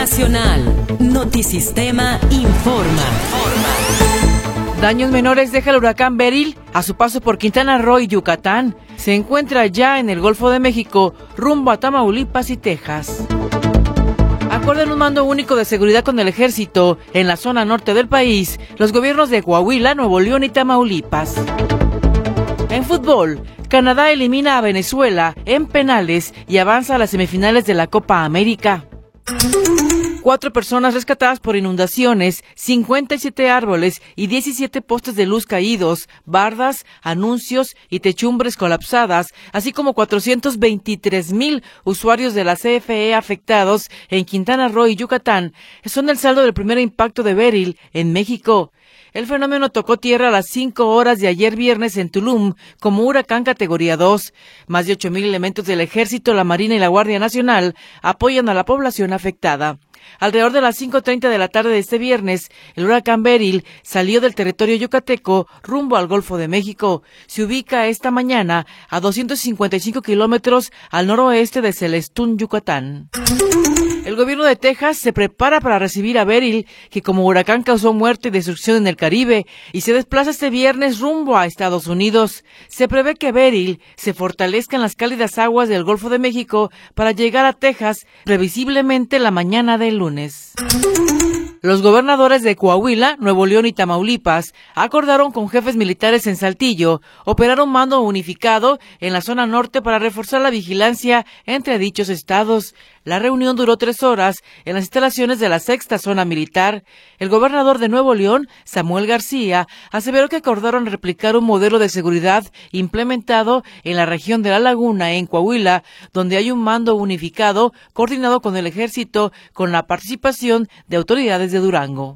Nacional. Notisistema informa. Daños menores deja el huracán Beryl a su paso por Quintana Roo y Yucatán. Se encuentra ya en el Golfo de México, rumbo a Tamaulipas y Texas. Acuerdan un mando único de seguridad con el ejército en la zona norte del país, los gobiernos de Coahuila, Nuevo León y Tamaulipas. En fútbol, Canadá elimina a Venezuela en penales y avanza a las semifinales de la Copa América. 4 personas rescatadas por inundaciones, 57 árboles y 17 postes de luz caídos, bardas, anuncios y techumbres colapsadas, así como 423,000 usuarios de la CFE afectados en Quintana Roo y Yucatán, son el saldo del primer impacto de Beryl en México. El fenómeno tocó tierra a las 5 horas de ayer viernes en Tulum como huracán categoría 2. Más de 8,000 elementos del Ejército, la Marina y la Guardia Nacional apoyan a la población afectada. Alrededor de las 5:30 de la tarde de este viernes, el huracán Beryl salió del territorio yucateco rumbo al Golfo de México. Se ubica esta mañana a 255 kilómetros al noroeste de Celestún, Yucatán. El gobierno de Texas se prepara para recibir a Beryl, que como huracán causó muerte y destrucción en el Caribe, y se desplaza este viernes rumbo a Estados Unidos. Se prevé que Beryl se fortalezca en las cálidas aguas del Golfo de México para llegar a Texas previsiblemente la mañana del lunes. Los gobernadores de Coahuila, Nuevo León y Tamaulipas acordaron con jefes militares en Saltillo operar un mando unificado en la zona norte para reforzar la vigilancia entre dichos estados. La reunión duró 3 horas en las instalaciones de la 6ª Zona Militar. El gobernador de Nuevo León, Samuel García, aseveró que acordaron replicar un modelo de seguridad implementado en la región de La Laguna, en Coahuila, donde hay un mando unificado coordinado con el ejército con la participación de autoridades de Durango.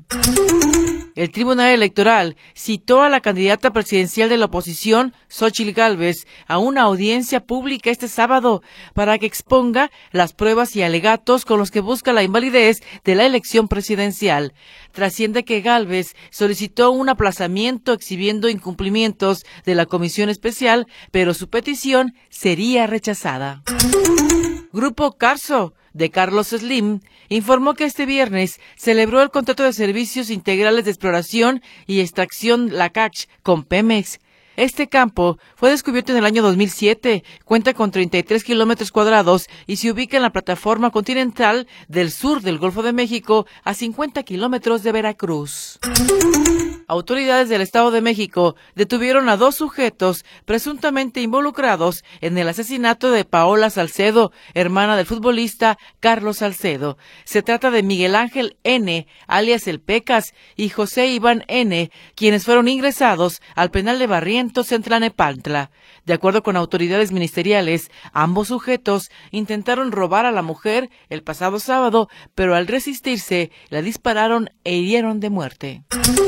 El Tribunal Electoral citó a la candidata presidencial de la oposición, Xóchitl Gálvez, a una audiencia pública este sábado para que exponga las pruebas y alegatos con los que busca la invalidez de la elección presidencial. Trasciende que Gálvez solicitó un aplazamiento exhibiendo incumplimientos de la comisión especial, pero su petición sería rechazada. Grupo Carso, de Carlos Slim, informó que este viernes celebró el contrato de servicios integrales de exploración y extracción Lakach con Pemex. Este campo fue descubierto en el año 2007, cuenta con 33 kilómetros cuadrados y se ubica en la plataforma continental del sur del Golfo de México, a 50 kilómetros de Veracruz. Autoridades del Estado de México detuvieron a 2 sujetos presuntamente involucrados en el asesinato de Paola Salcedo, hermana del futbolista Carlos Salcedo. Se trata de Miguel Ángel N., alias El Pecas, y José Iván N., quienes fueron ingresados al penal de Barrientos en Tlanepantla. De acuerdo con autoridades ministeriales, ambos sujetos intentaron robar a la mujer el pasado sábado, pero al resistirse, la dispararon e hirieron de muerte.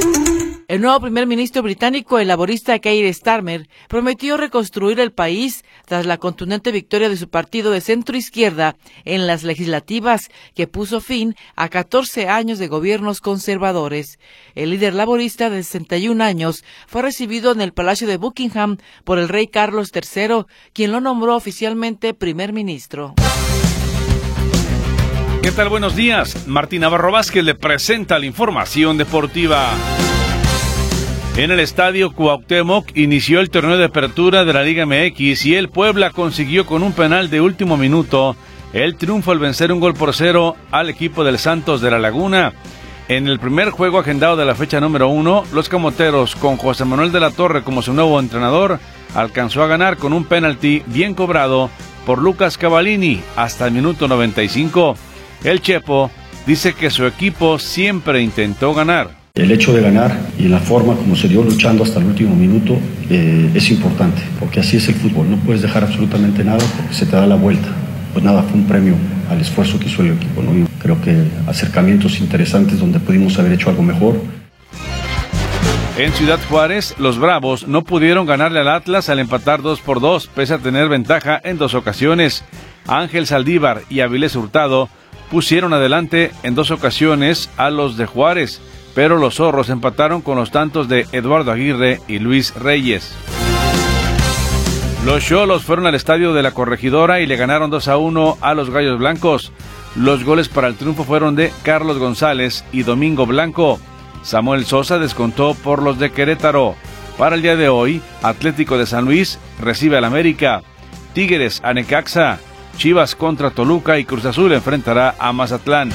El nuevo primer ministro británico, el laborista Keir Starmer, prometió reconstruir el país tras la contundente victoria de su partido de centro-izquierda en las legislativas, que puso fin a 14 años de gobiernos conservadores. El líder laborista de 61 años fue recibido en el Palacio de Buckingham por el rey Carlos III, quien lo nombró oficialmente primer ministro. ¿Qué tal? Buenos días. Martín Navarro Vázquez le presenta la información deportiva. En el estadio Cuauhtémoc inició el torneo de apertura de la Liga MX y el Puebla consiguió con un penal de último minuto el triunfo al vencer 1-0 al equipo del Santos de la Laguna. En el primer juego agendado de la fecha número 1, los camoteros, con José Manuel de la Torre como su nuevo entrenador, alcanzó a ganar con un penalti bien cobrado por Lucas Cavallini hasta el minuto 95. El Chepo dice que su equipo siempre intentó ganar. El hecho de ganar y la forma como se dio luchando hasta el último minuto es importante, porque así es el fútbol, no puedes dejar absolutamente nada porque se te da la vuelta. Pues nada, fue un premio al esfuerzo que hizo el equipo, ¿no? Yo creo que acercamientos interesantes donde pudimos haber hecho algo mejor. En Ciudad Juárez, los Bravos no pudieron ganarle al Atlas al empatar 2-2, pese a tener ventaja en 2 ocasiones. Ángel Saldívar y Avilés Hurtado pusieron adelante en 2 ocasiones a los de Juárez, pero los zorros empataron con los tantos de Eduardo Aguirre y Luis Reyes. Los Xolos fueron al estadio de la Corregidora y le ganaron 2-1 a los Gallos Blancos. Los goles para el triunfo fueron de Carlos González y Domingo Blanco. Samuel Sosa descontó por los de Querétaro. Para el día de hoy, Atlético de San Luis recibe al América, Tigres a Necaxa, Chivas contra Toluca y Cruz Azul enfrentará a Mazatlán.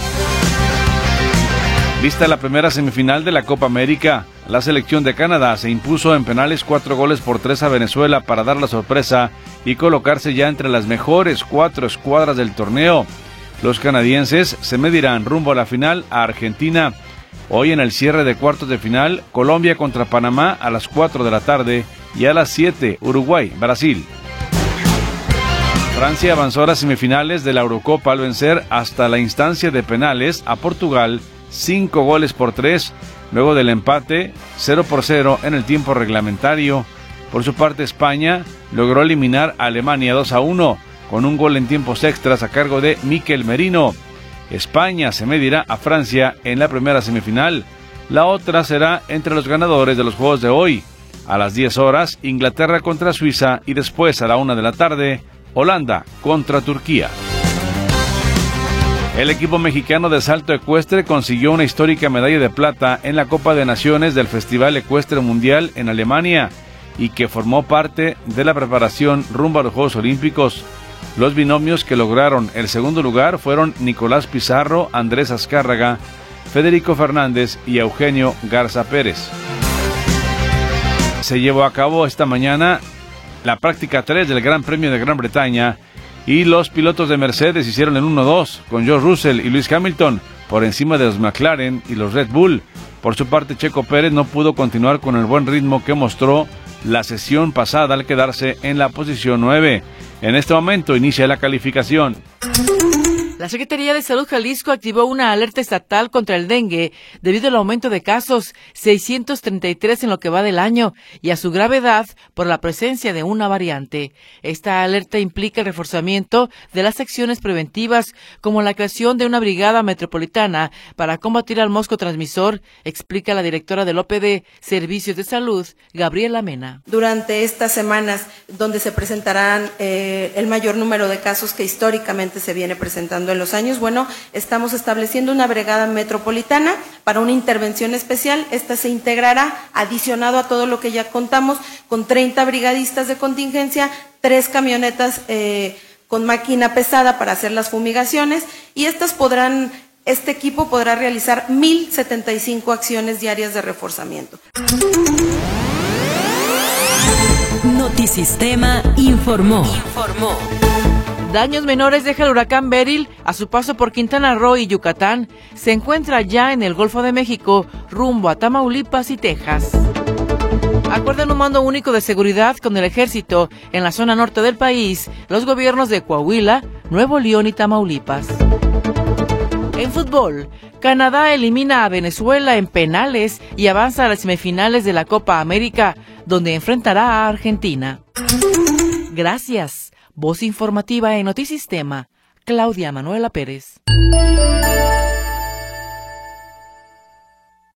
Vista la primera semifinal de la Copa América, la selección de Canadá se impuso en penales 4-3 a Venezuela para dar la sorpresa y colocarse ya entre las mejores 4 escuadras del torneo. Los canadienses se medirán rumbo a la final a Argentina. Hoy en el cierre de cuartos de final, Colombia contra Panamá a las 4 de la tarde y a las 7, Uruguay, Brasil. Francia avanzó a las semifinales de la Eurocopa al vencer hasta la instancia de penales a Portugal 5-3, luego del empate 0-0 en el tiempo reglamentario. Por su parte, España logró eliminar a Alemania 2-1 con un gol en tiempos extras a cargo de Mikel Merino. España se medirá a Francia en la primera semifinal. La otra será entre los ganadores de los juegos de hoy. A las 10 horas, Inglaterra contra Suiza y después a la 1 de la tarde, Holanda contra Turquía. El equipo mexicano de salto ecuestre consiguió una histórica medalla de plata en la Copa de Naciones del Festival Ecuestre Mundial en Alemania y que formó parte de la preparación rumbo a los Juegos Olímpicos. Los binomios que lograron el segundo lugar fueron Nicolás Pizarro, Andrés Azcárraga, Federico Fernández y Eugenio Garza Pérez. Se llevó a cabo esta mañana la práctica 3 del Gran Premio de Gran Bretaña y los pilotos de Mercedes hicieron el 1-2 con George Russell y Lewis Hamilton por encima de los McLaren y los Red Bull. Por su parte, Checo Pérez no pudo continuar con el buen ritmo que mostró la sesión pasada al quedarse en la posición 9. En este momento inicia la calificación. La Secretaría de Salud Jalisco activó una alerta estatal contra el dengue debido al aumento de casos, 633 en lo que va del año, y a su gravedad por la presencia de una variante. Esta alerta implica el reforzamiento de las acciones preventivas, como la creación de una brigada metropolitana para combatir al mosco transmisor, explica la directora del OPD Servicios de Salud, Gabriela Mena. Durante estas semanas, donde se presentarán el mayor número de casos que históricamente se viene presentando en los años, estamos estableciendo una brigada metropolitana para una intervención especial. Esta se integrará, adicionado a todo lo que ya contamos, con 30 brigadistas de contingencia, 3 camionetas con máquina pesada para hacer las fumigaciones, y este equipo podrá realizar 1,075 acciones diarias de reforzamiento. Notisistema informó. Daños menores deja el huracán Beryl a su paso por Quintana Roo y Yucatán. Se encuentra ya en el Golfo de México, rumbo a Tamaulipas y Texas. Acuerdan un mando único de seguridad con el ejército en la zona norte del país, los gobiernos de Coahuila, Nuevo León y Tamaulipas. En fútbol, Canadá elimina a Venezuela en penales y avanza a las semifinales de la Copa América, donde enfrentará a Argentina. Gracias. Voz informativa en Notisistema, Claudia Manuela Pérez.